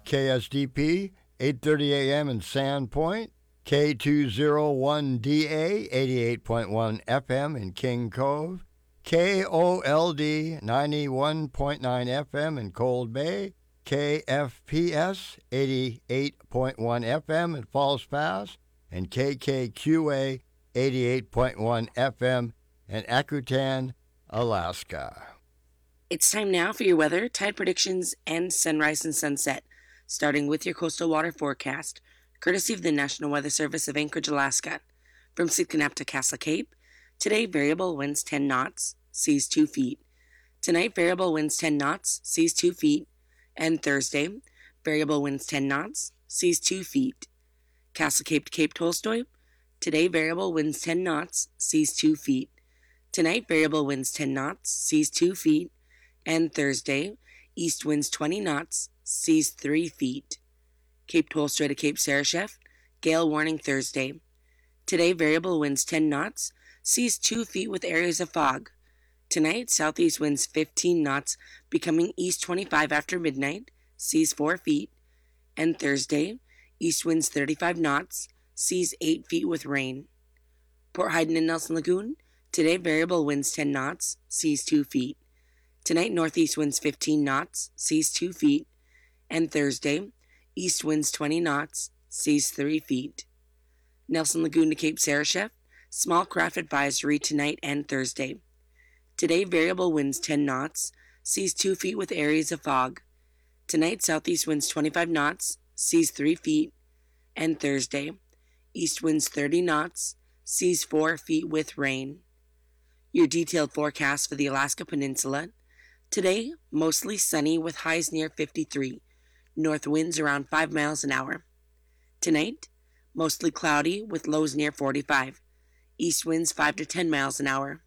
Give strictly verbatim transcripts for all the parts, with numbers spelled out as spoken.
K S D P, eight thirty a.m. in Sandpoint, K two oh one D A, eighty-eight point one F M in King Cove, K O L D, ninety-one point nine F M in Cold Bay, K F P S, eighty-eight point one F M in Falls Pass, and K K Q A, eighty-eight point one F M in Akutan, Alaska. It's time now for your weather, tide predictions, and sunrise and sunset, starting with your coastal water forecast, courtesy of the National Weather Service of Anchorage, Alaska. From Sitkinnap to Castle Cape, today variable winds ten knots, seas two feet. Tonight variable winds ten knots, seas two feet. And Thursday, variable winds ten knots, seas two feet. Castle Cape to Cape Tolstoy, today variable winds ten knots, seas two feet. Tonight variable winds ten knots, seas two feet. And Thursday, east winds twenty knots, seas three feet. Cape Tolstoy to Cape Sarashef, gale warning Thursday. Today, variable winds ten knots, seas two feet with areas of fog. Tonight, southeast winds fifteen knots, becoming east twenty-five after midnight, seas four feet. And Thursday, east winds thirty-five knots, seas eight feet with rain. Port Hayden and Nelson Lagoon, today, variable winds ten knots, seas two feet. Tonight, northeast winds fifteen knots, seas two feet. And Thursday, east winds twenty knots, seas three feet. Nelson Lagoon to Cape Sarashef, small craft advisory tonight and Thursday. Today, variable winds ten knots, seas two feet with areas of fog. Tonight, southeast winds twenty-five knots, seas three feet. And Thursday, east winds thirty knots, seas four feet with rain. Your detailed forecast for the Alaska Peninsula. Today, mostly sunny with highs near fifty-three. North winds around five miles an hour. Tonight, mostly cloudy with lows near forty-five. East winds five to ten miles an hour.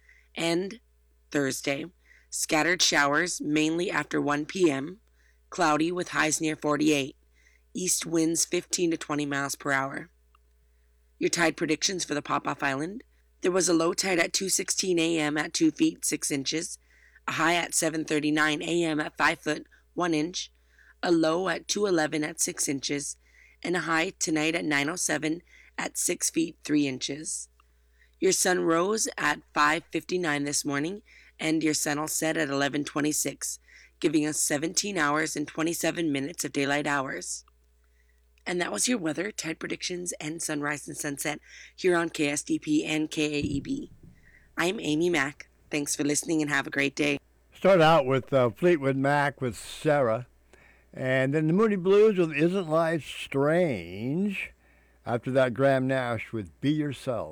And Thursday, scattered showers mainly after one p.m. Cloudy with highs near forty-eight. East winds fifteen to twenty miles per hour. Your tide predictions for the Pop-Off Island. There was a low tide at two sixteen a.m. at two feet six inches. A high at seven thirty-nine a.m. at five foot one inch. A low at two eleven at six inches. And a high tonight at nine oh seven at six feet three inches. Your sun rose at five fifty-nine this morning, and your sun will set at eleven twenty-six, giving us seventeen hours and twenty-seven minutes of daylight hours. And that was your weather, tide predictions, and sunrise and sunset here on K S D P and K A E B. I'm Amy Mack. Thanks for listening and have a great day. Start out with uh, Fleetwood Mac with Sarah. And then the Moody Blues with Isn't Life Strange. After that, Graham Nash with Be Yourself.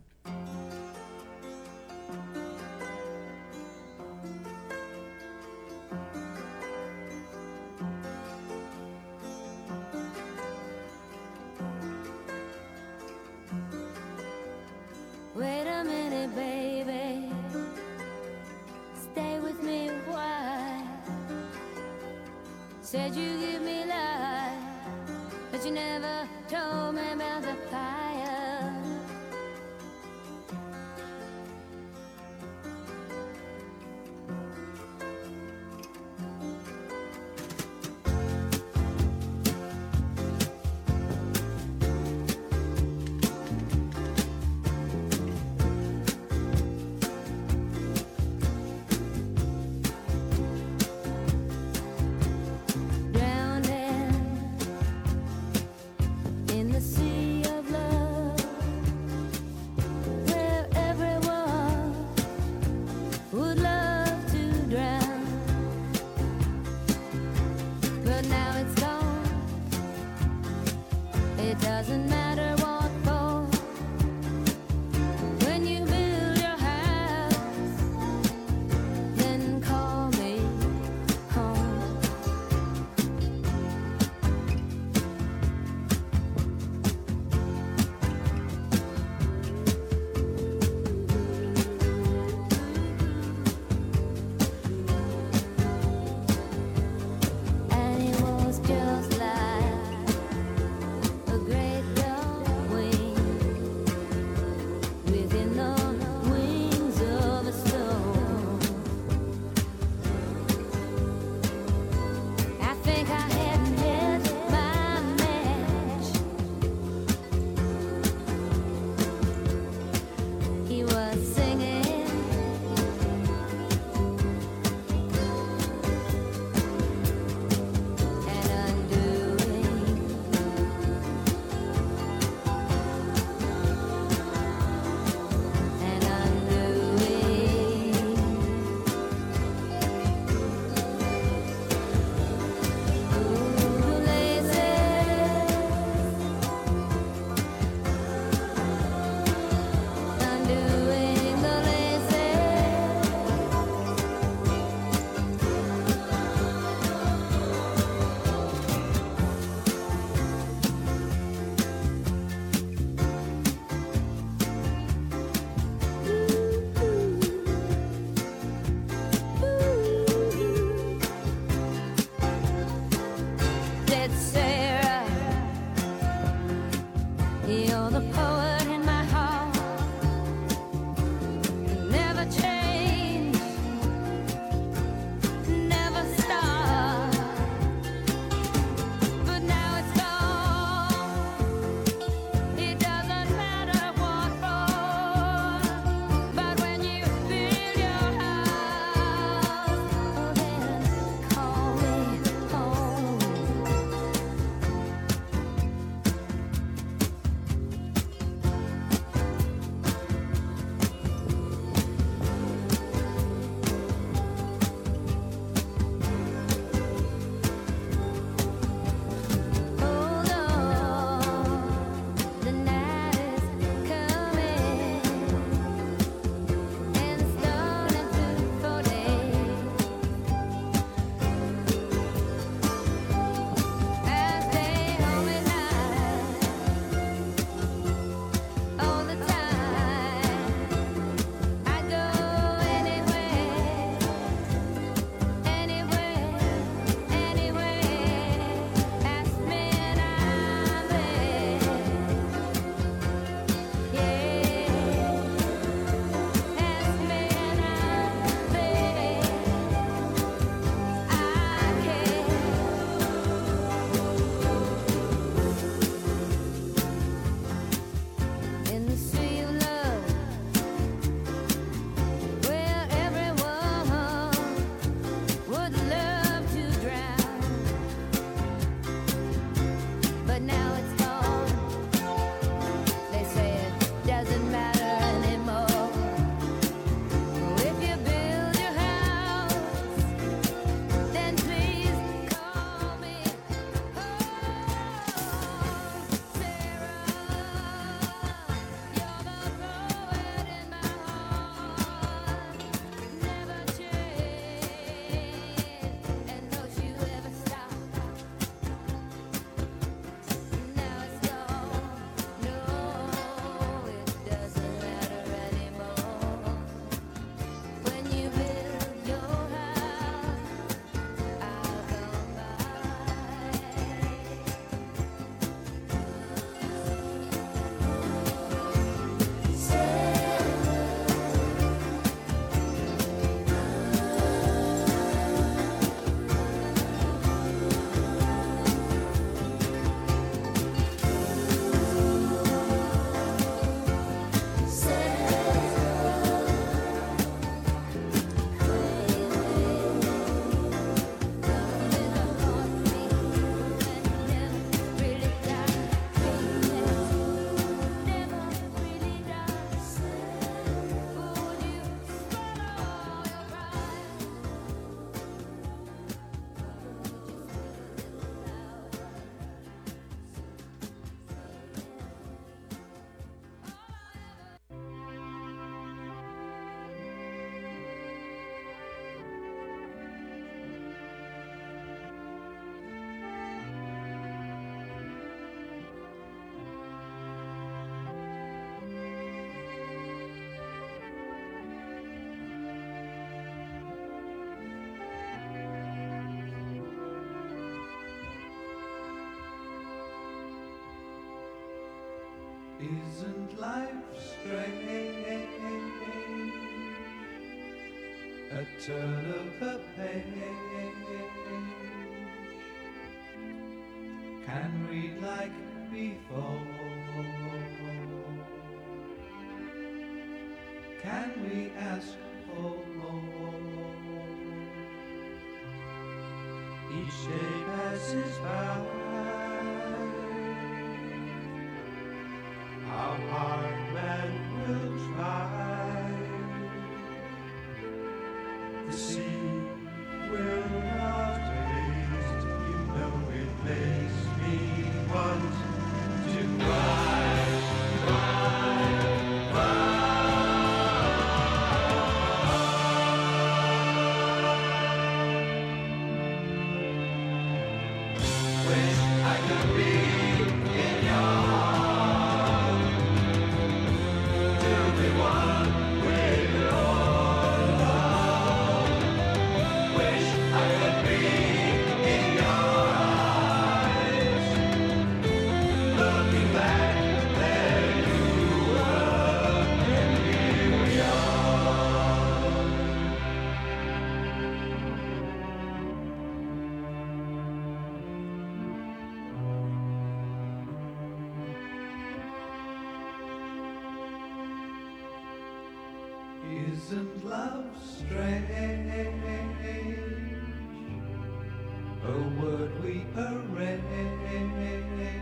Wait a minute, baby. Stay with me a while. Said you give me life, but you never told me about the fire. Drowning in the sea of love. Isn't life strange? A turn of a page. Can read like before. Can we ask for more? Each day passes by. How hard man will try. The sea will not taste. You know it makes me want to cry, cry, cry. Wish I could be in your arms, to be one with your love. Wish I could be in your eyes, looking back, there you were, and here we are. Isn't love strange? A word we arrange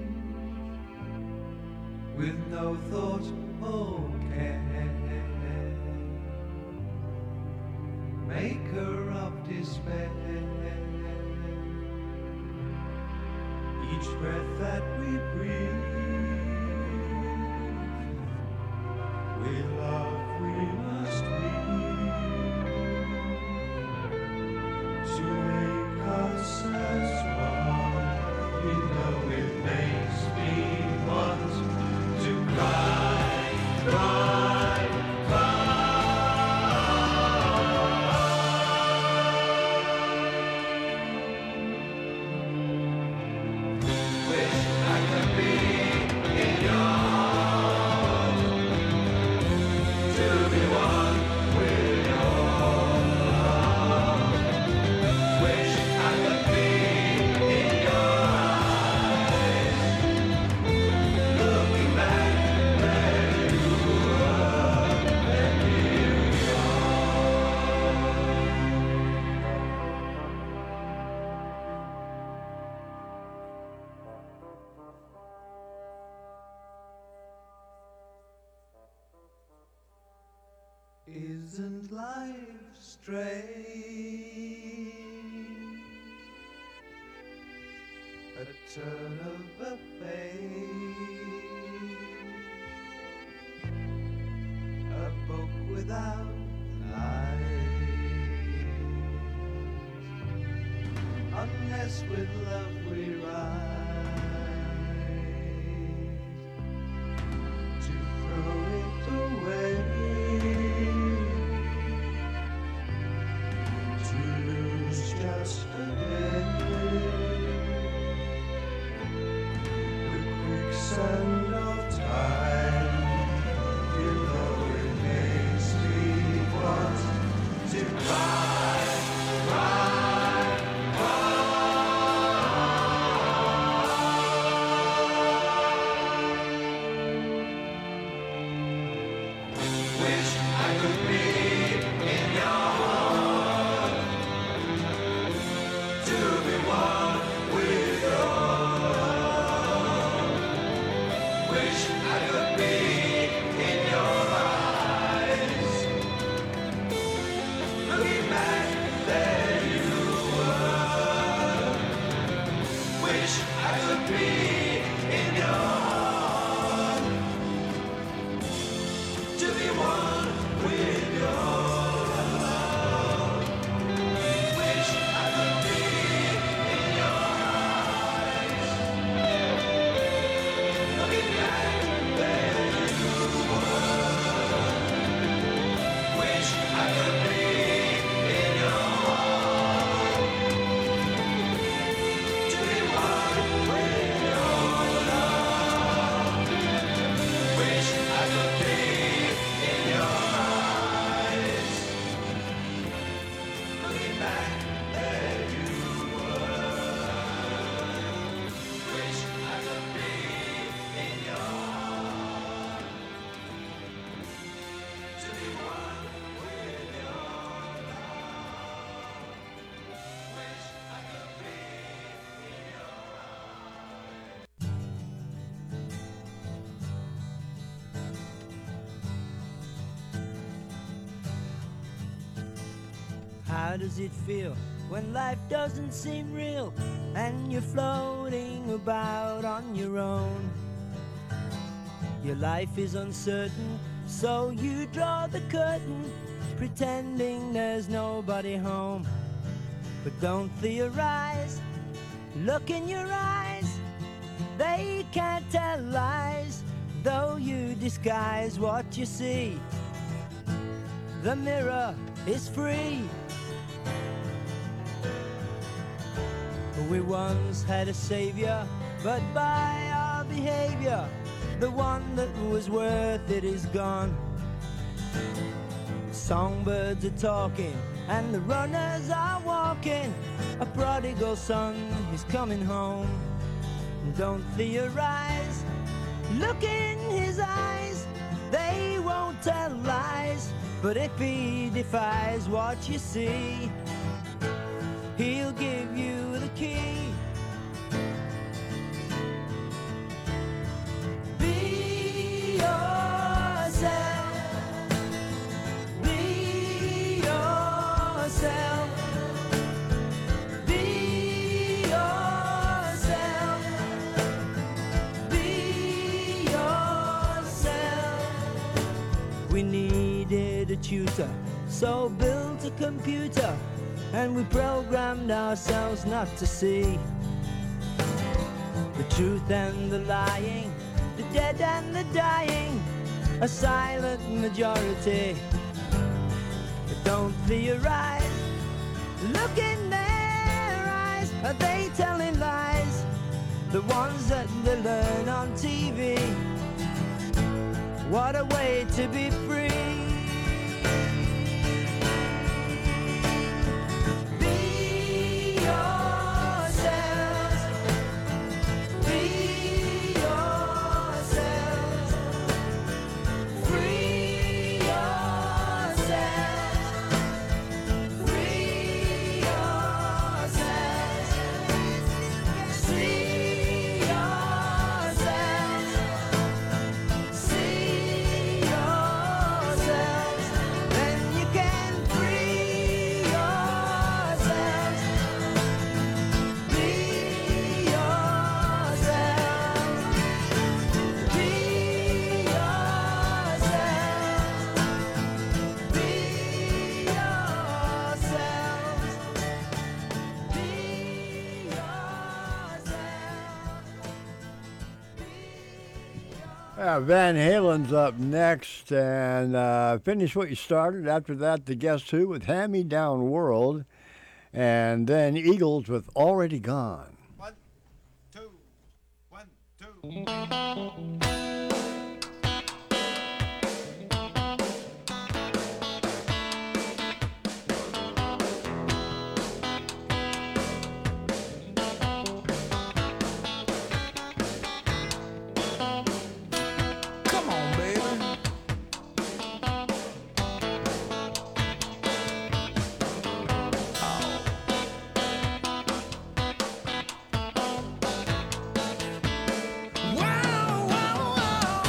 with no thought or care, maker of despair. Each breath that we breathe, we love, we must weep to make us as one. You know it makes me want to cry, cry, cry. Wish I could be in your arms, to be one with your love. Wish I could be in your eyes, looking back, there you were, and here we are. Isn't life strange? A turn of a page, a book without eyes, unless with love we write, to throw it away, to lose just a day. The quicksand of time, you know it makes me want to cry, cry, cry. Wish I could be in your heart, to be one with your love. Wish I could be in your eyes, looking back, there you were. Wish I could be in your heart, to be one with your love. Wish I could be in your eyes, looking back, there you were. Wish I could be in your heart, to be one with your How does it feel when life doesn't seem real and you're floating about on your own? Your life is uncertain, so you draw the curtain, pretending there's nobody home. But don't theorize, look in your eyes, they can't tell lies, though you disguise what you see. The mirror is free. We once had a savior, but by our behavior, the one that was worth it is gone. Songbirds are talking and the runners are walking. A prodigal son is coming home. Don't theorize, look in his eyes, they won't tell lies. But if he defies what you see, he'll give you the key. Be yourself. Be yourself. Be yourself. Be yourself. We needed a tutor, so built a computer, and we programmed ourselves not to see the truth and the lying, the dead and the dying, a silent majority. But don't theorize, look in their eyes, are they telling lies? The ones that they learn on T V. What a way to be free. Uh, Van Halen's up next, and uh, finish what you started. After that, the Guess Who with Hand Me Down World, and then Eagles with Already Gone. One, two, one, two. Wow, wow, wow.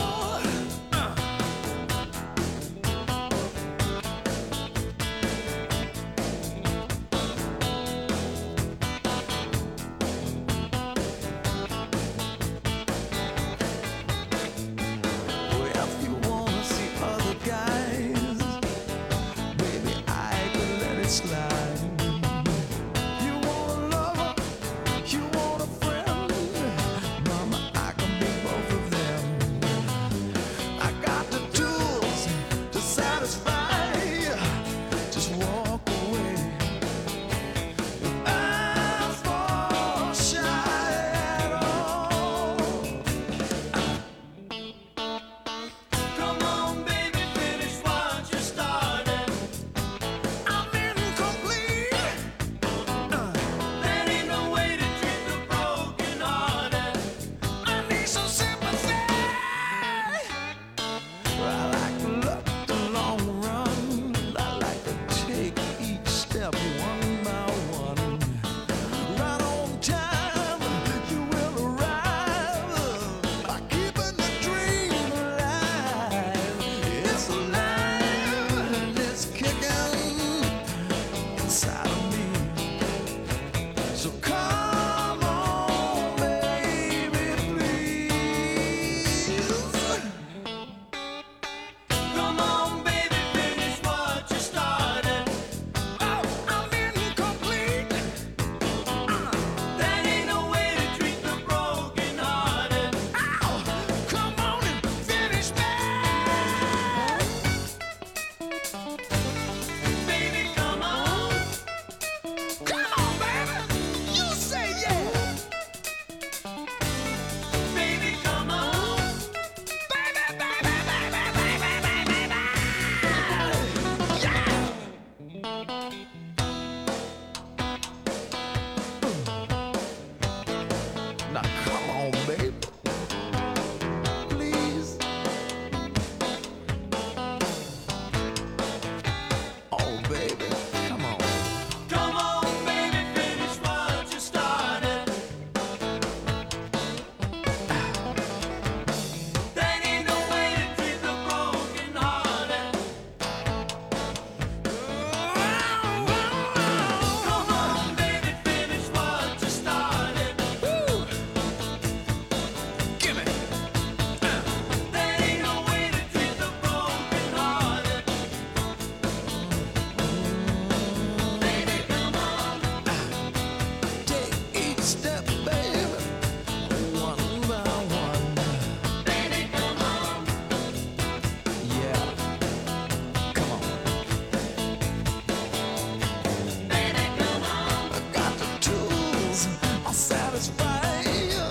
satisfy you.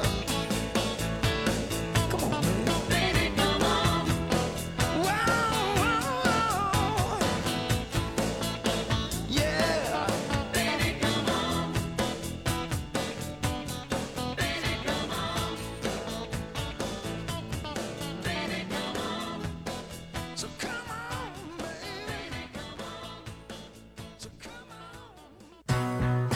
Come on, man. Baby, come on. Wow, wow, wow. Yeah. Baby, come on. Baby, come on. Baby, come on. So come on, baby. Come on. So come on.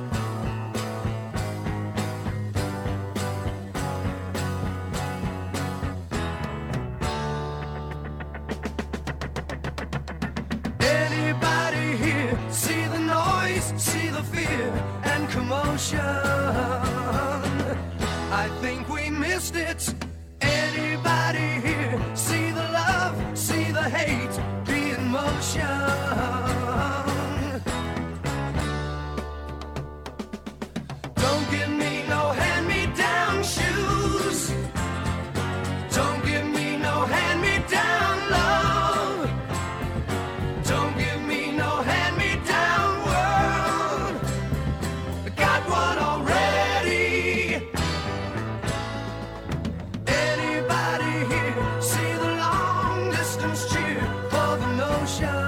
Anybody here see the noise, see the fear and commotion? I think we missed it. Anybody here see the love, see the hate be in motion? Don't give me no hand-me-down shoes. Don't give me no hand-me-down love. Don't give me no hand-me-down world. I got one already. Anybody here see the long distance cheer for the notion?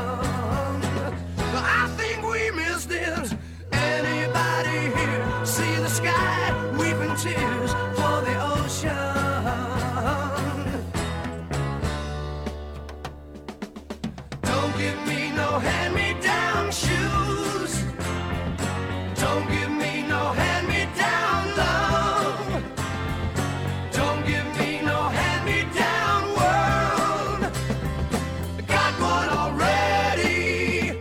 I think we missed it. Anybody here see the sky weeping tears for the ocean? Don't give me no hand-me-down shoes. Don't give me no hand-me-down love. Don't give me no hand-me-down world. I got one already.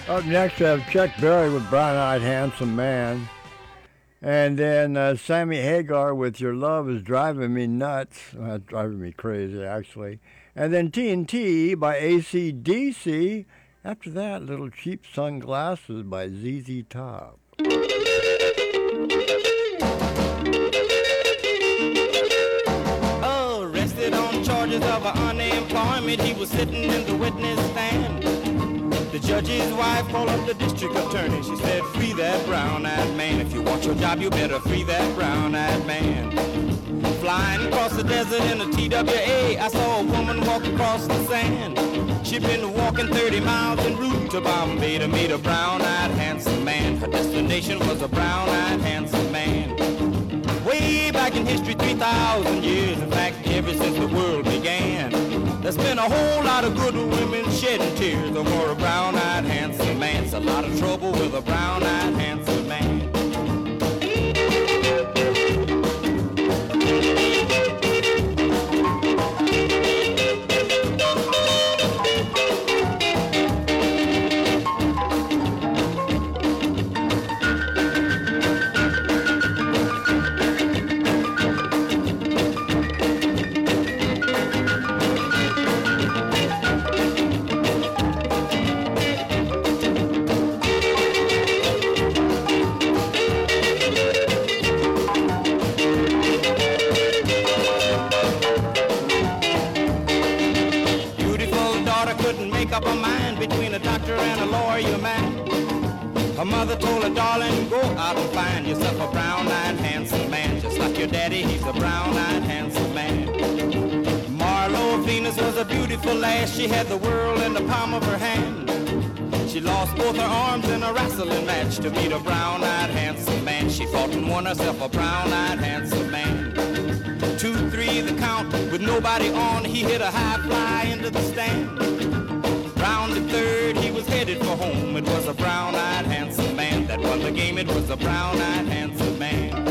Up next, we have Chuck Berry with Brown Eyed Handsome Man. And then uh, Sammy Hagar with Your Love Is Driving Me Nuts. Well, that's driving me crazy, actually. And then T N T by A C D C. After that, Little Cheap Sunglasses by Z Z Top. Arrested on charges of unemployment, he was sitting in the witness stand. The judge's wife called up the district attorney. She said, free that brown-eyed man. If you want your job, you better free that brown-eyed man. Flying across the desert in a T W A, I saw a woman walk across the sand. She'd been walking thirty miles en route to Bombay to meet a brown-eyed handsome man. Her destination was a brown-eyed handsome man. Way back in history, three thousand years, in fact, ever since the world began, there's been a whole lot of good women shedding tears over a brown-eyed handsome man. It's a lot of trouble with a brown-eyed handsome man. Up a mind between a doctor and a lawyer man. Her mother told her, darling, go out and find yourself a brown-eyed handsome man. Just like your daddy, he's a brown-eyed handsome man. Marlo Venus was a beautiful lass. She had the world in the palm of her hand. She lost both her arms in a wrestling match to meet a brown-eyed handsome man. She fought and won herself a brown-eyed handsome man. Two, three, the count, with nobody on, he hit a high fly into the stand. Round the third, he was headed for home. It was a brown-eyed handsome man that won the game. It was a brown-eyed handsome man.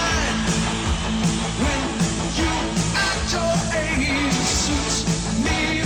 Me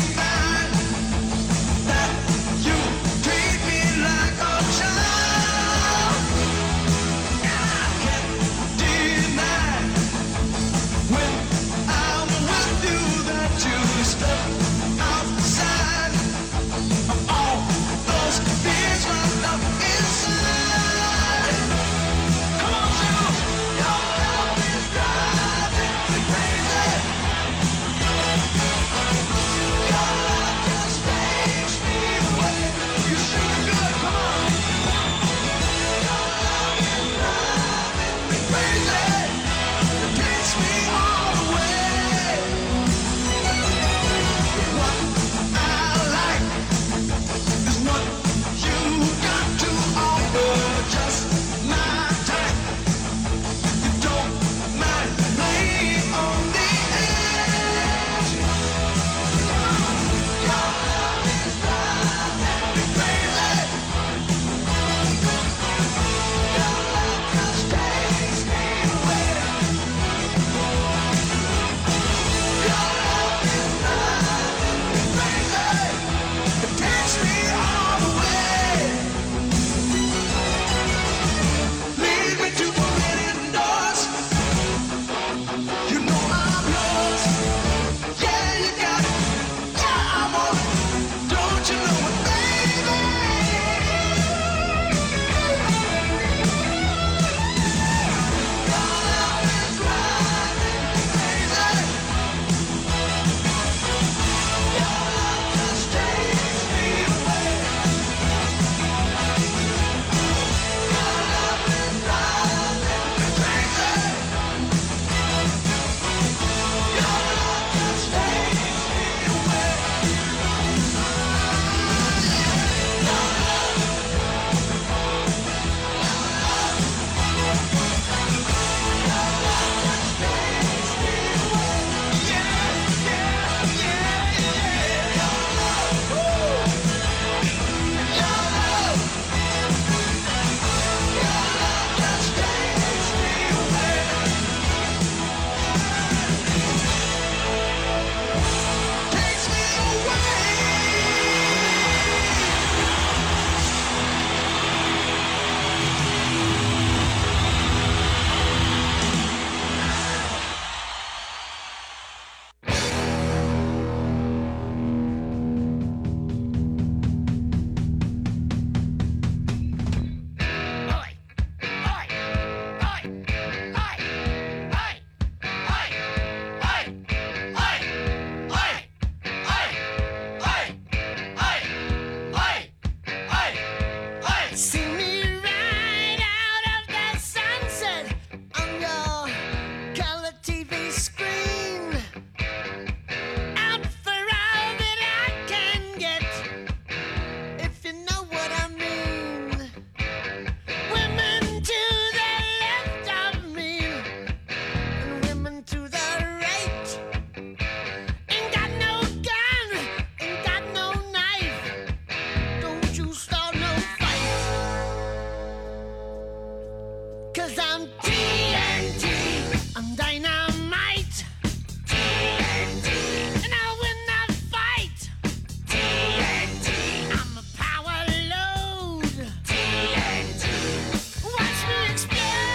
'Cause I'm T N T, I'm dynamite. T N T, and I'll win the fight. T N T, I'm a power load. T N T, watch me explode.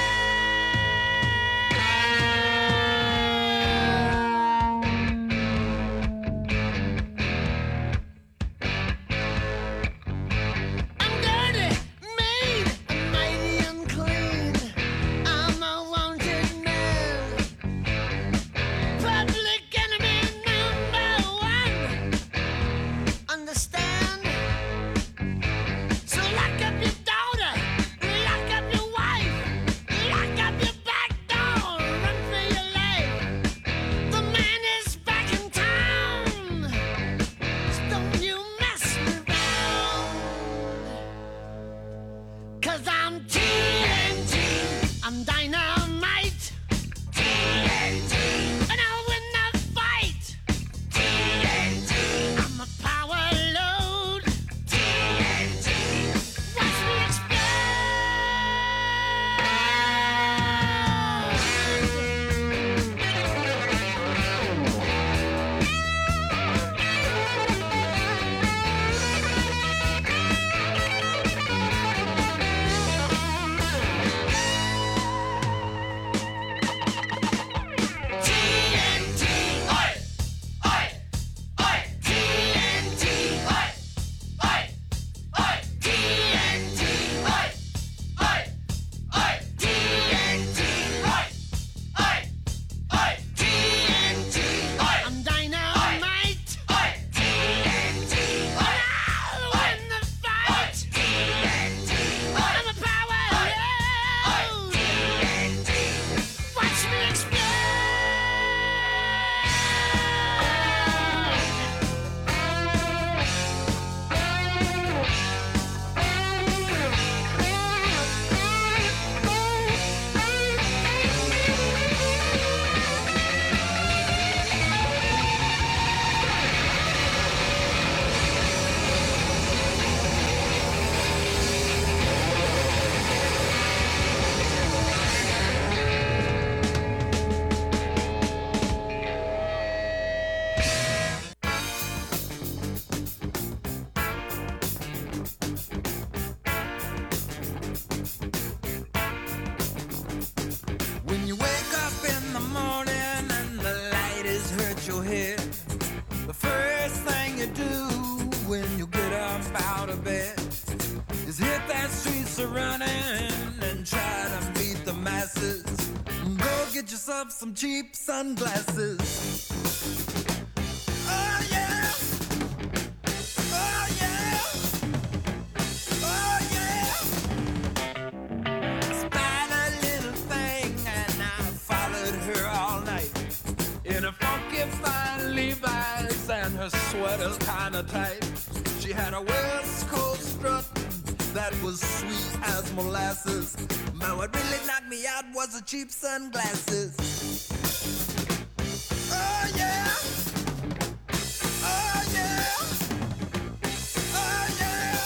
I'm dirty, mean, and mighty unclean. I'm a wanted man, public enemy number one. Understand? So lock up your daughter, lock up your wife, lock up your back door, run for your life. The man is back in town, so don't you mess me around. 'Cause I'm T N T, I'm dynamite. T N T, and I'll win the fight. T N T, I'm a power load. T N T, watch me explode. T N T, oi, oi, oi. T N T, oi, oi, oi. T N T, oi, oi, oi. T N T, oi, oi, oi. T N T, oi. I'm dynamite. Oi. T N T, oi. I'll win the fight. T N T, oi. I'm a power load. T N T, watch me explode. When you wake up in the morning and the light has hurt your head, the first thing you do when you get up out of bed is hit that streets a running and try to beat the masses. Go get yourself some cheap sunglasses. Oh yeah! Oh yeah! Oh yeah! Spied a little thing and I followed her all night in a funky fine Levi's and her sweater's kinda tight. She had a West Coast strut that was sweet as molasses. But what really knocked me out was the cheap sunglasses. Oh yeah! Oh yeah! Oh yeah!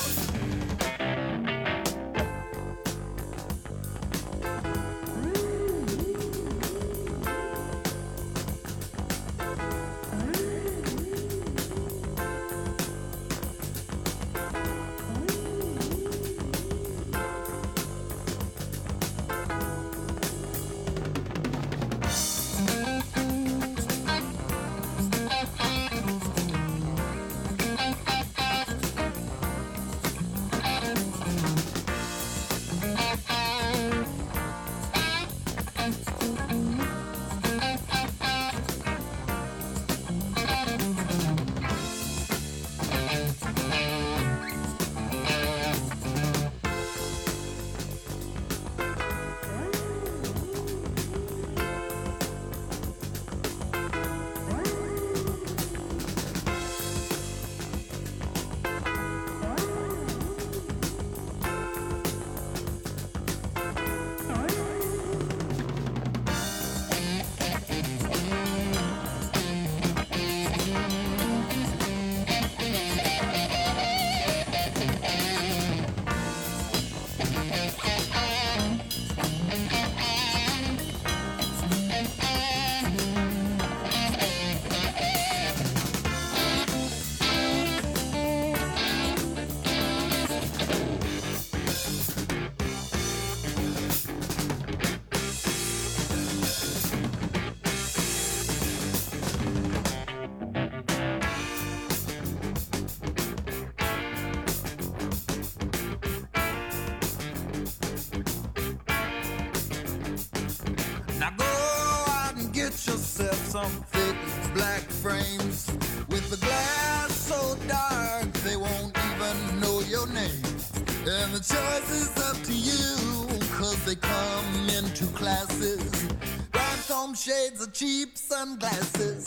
some thick black frames with the glass so dark they won't even know your name. And the choice is up to you, cause they come in two classes, rhinestone shades of cheap sunglasses.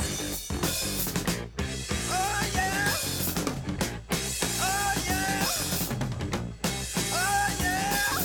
Oh yeah! Oh yeah! Oh yeah!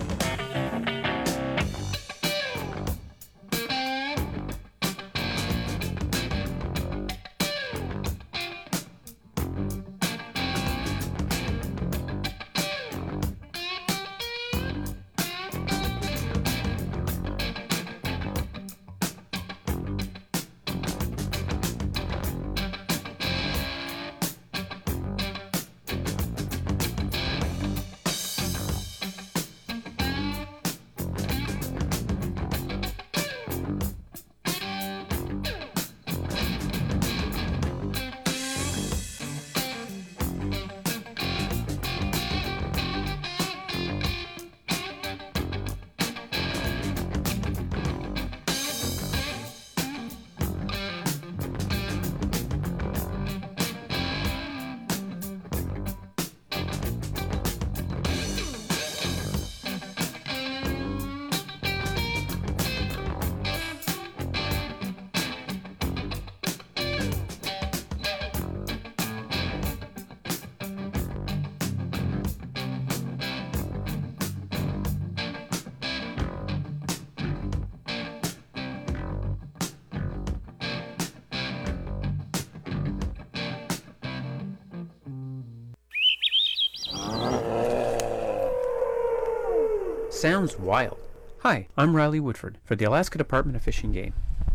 Sounds wild. Hi, I'm Riley Woodford for the Alaska Department of Fish and Game.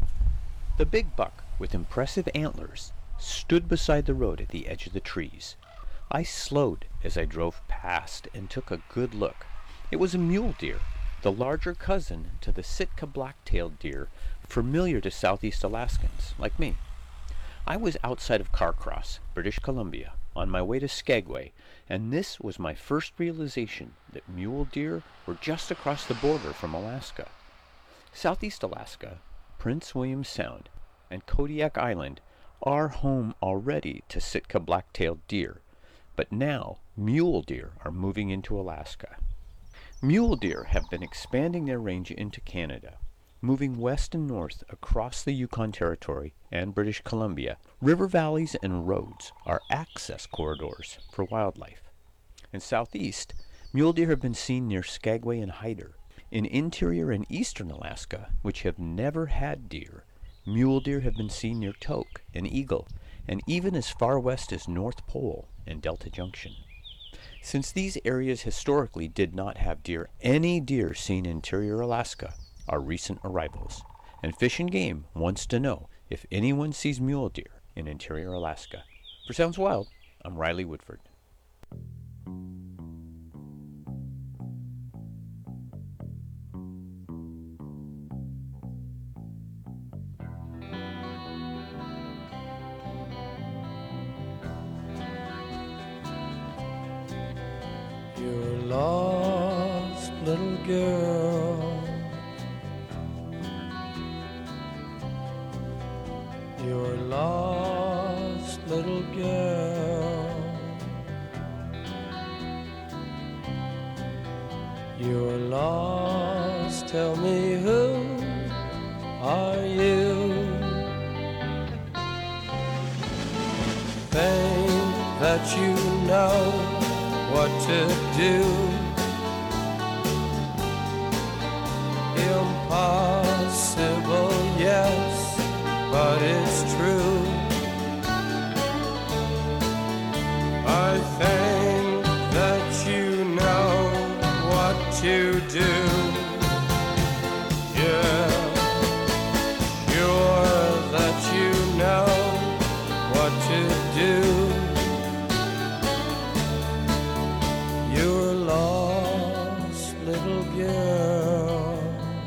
The big buck, with impressive antlers, stood beside the road at the edge of the trees. I slowed as I drove past and took a good look. It was a mule deer, the larger cousin to the Sitka black-tailed deer, familiar to southeast Alaskans, like me. I was outside of Carcross, British Columbia, on my way to Skagway, and this was my first realization that mule deer were just across the border from Alaska. Southeast Alaska, Prince William Sound, and Kodiak Island are home already to Sitka black-tailed deer, but now mule deer are moving into Alaska. Mule deer have been expanding their range into Canada, moving west and north across the Yukon Territory and British Columbia. River valleys and roads are access corridors for wildlife. In southeast, mule deer have been seen near Skagway and Hyder. In interior and eastern Alaska, which have never had deer, mule deer have been seen near Tok and Eagle, and even as far west as North Pole and Delta Junction. Since these areas historically did not have deer, any deer seen in interior Alaska are recent arrivals, and Fish and Game wants to know if anyone sees mule deer in interior Alaska. For Sounds Wild, I'm Riley Woodford. You're lost, little girl. You're lost, little girl. You're lost, tell me who are you? Think that you know what to do. Impossible, yes, but it's true. I think that you know what to do. Yeah, sure that you know what to do. You're lost, little girl.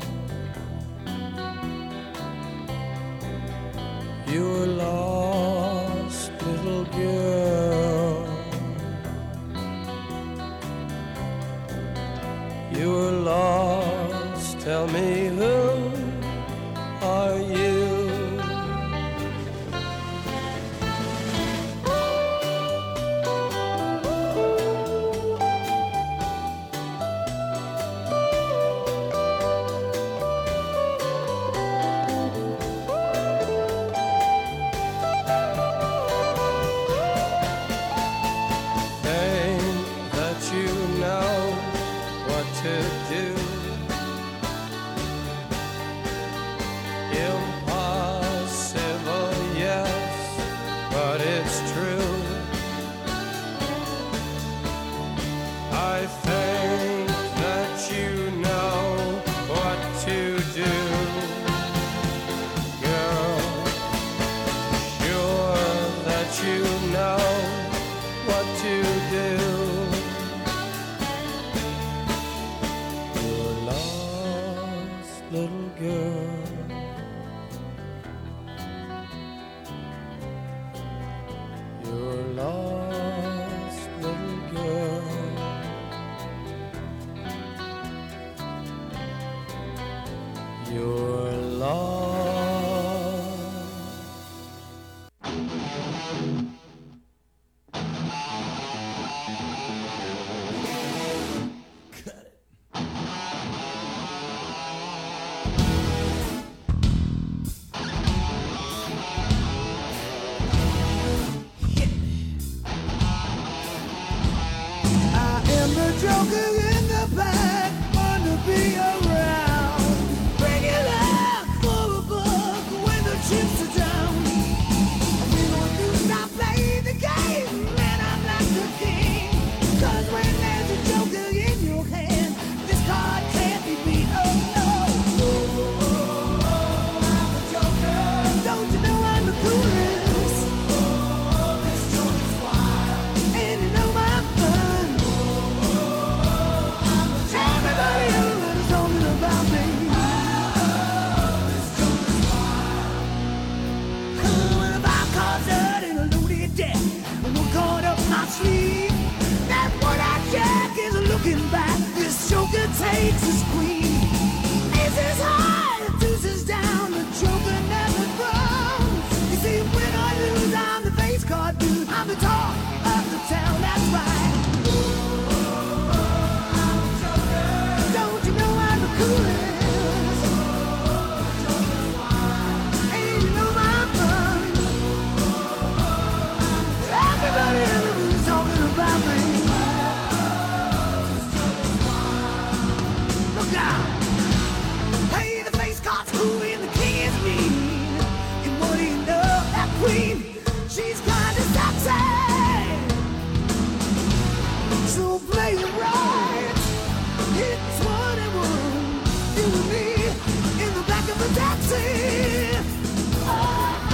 You're lost, little girl. You're lost, tell me who are you? little girl. You're lost, little girl. You're lost. Joker in the back, fun to be around. Bring it up for a buck when the chips are down. We gon' do not play the game, and I'm not the king. Cause when there's a joker in your hand, this card can't be beat. Oh no. Oh, oh, oh, I'm a joker. Don't you know I'm the coolest? Oh, oh, this joker's wild. And you know my fun. Everybody is talking about me. When the five cards out in a loaded deck, and one card up my sleeve, that one I jack is looking back. This joker takes his queen. Aces high, deuces down, the joker never throws. You see, when I lose, I'm the face card dude. I'm the talk of the town, that's right. Coolest. And you know my fun. Everybody in the room's talking about me. Look out! Hey, the face card's cool and the king is mean. And what do you know? That queen, she's kinda sexy. So play it right. It's twenty-one. You and me in the back of a taxi. Oh, oh.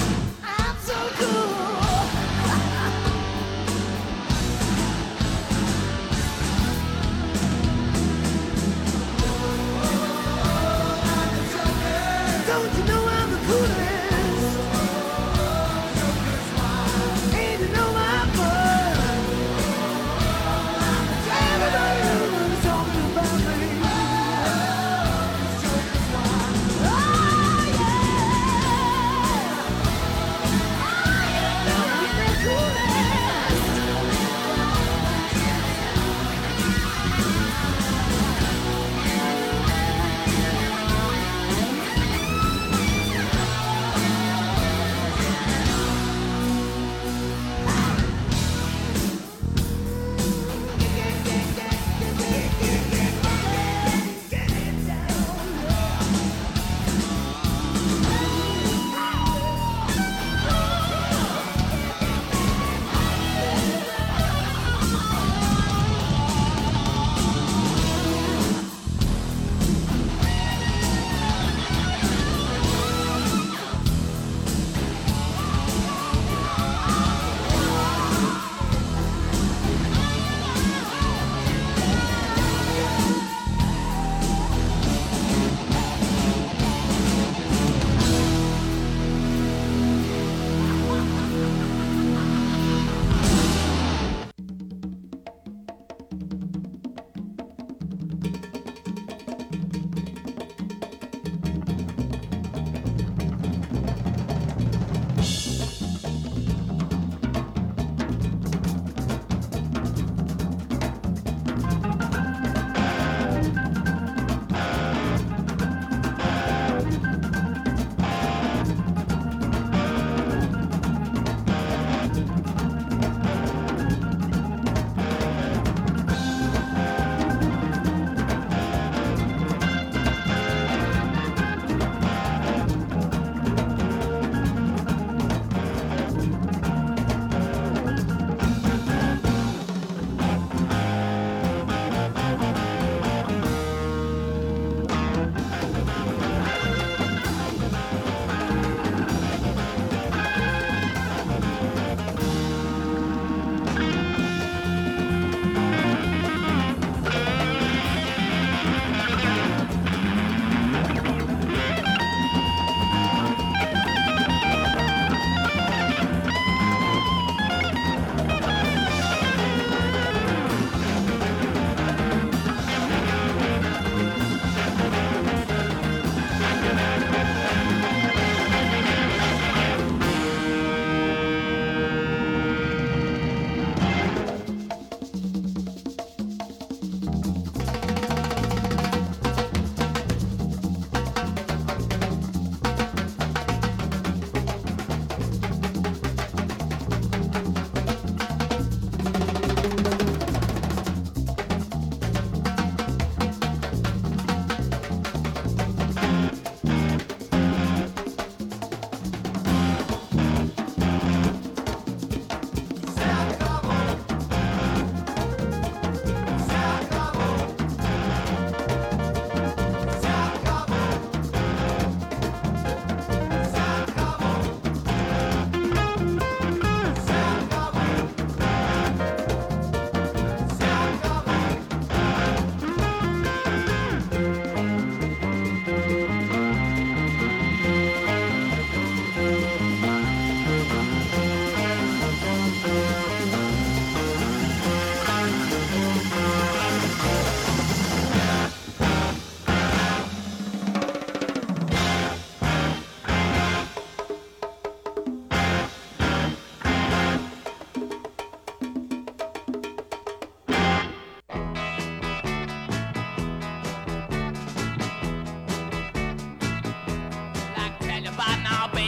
I'm so cool.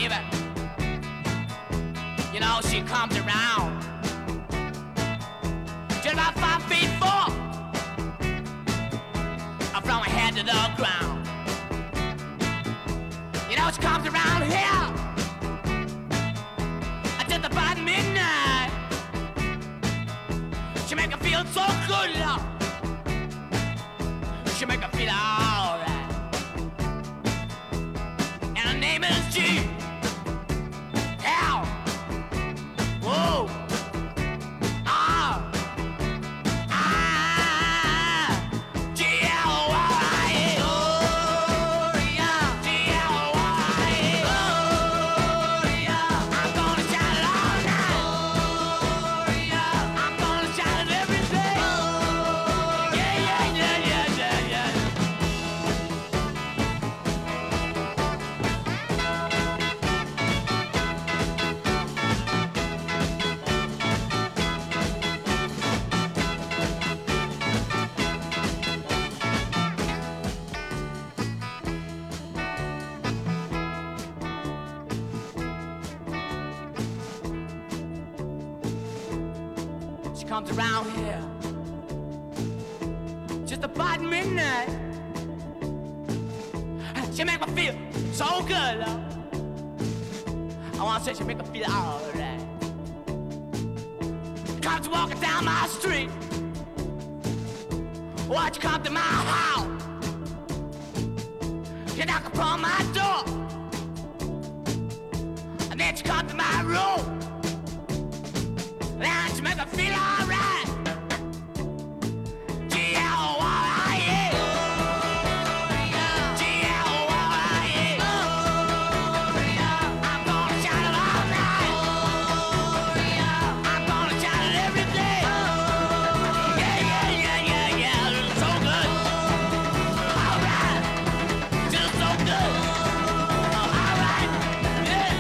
baby. You know, she comes around just about five feet four from her head to the ground. You know, she comes around here just about midnight. She make her feel so good, love. She make her feel alright. And her name is G. L. Whoa. Ah. Ah. G. L. Y. Oh, yeah. G. L. Y. Oh, yeah. I'm gonna shout it all night. Oh, yeah. I'm gonna shout it every day. Oh, yeah, yeah, yeah, yeah, yeah, yeah. She comes around here just about midnight. She make me feel so good, love. I wanna say she make me feel alright. Comes walking down my street. Watch you come to my house. You knock upon my door. And then she come to my room. And she make me feel alright. G L Y A. G L Y A. I'm gonna shout it all night. I'm gonna shout it every day. Yeah, yeah, yeah, yeah, yeah. It's so good. Alright. Just so good. Alright. Yeah.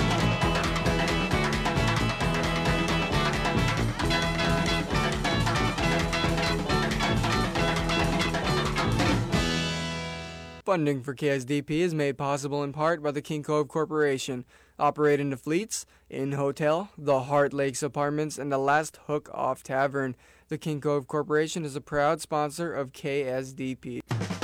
Funding for K S D P is made possible in part by the King Cove Corporation, operating the Fleets, Inn Hotel, the Heart Lakes Apartments, and the Last Hook Off Tavern. The King Cove Corporation is a proud sponsor of K S D P.